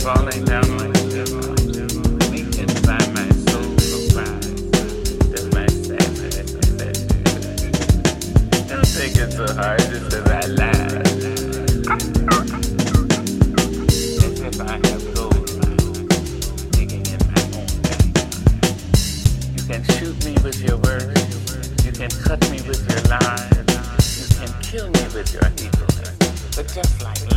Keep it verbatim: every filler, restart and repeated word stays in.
falling down like silver. Meek inside my soul surprised. That's my sadness. Don't take it so hard just as I laugh. As if I have gold digging in my own backyard. You can shoot me with your words. You can cut me with your lies. You can kill me with your hatred. But just like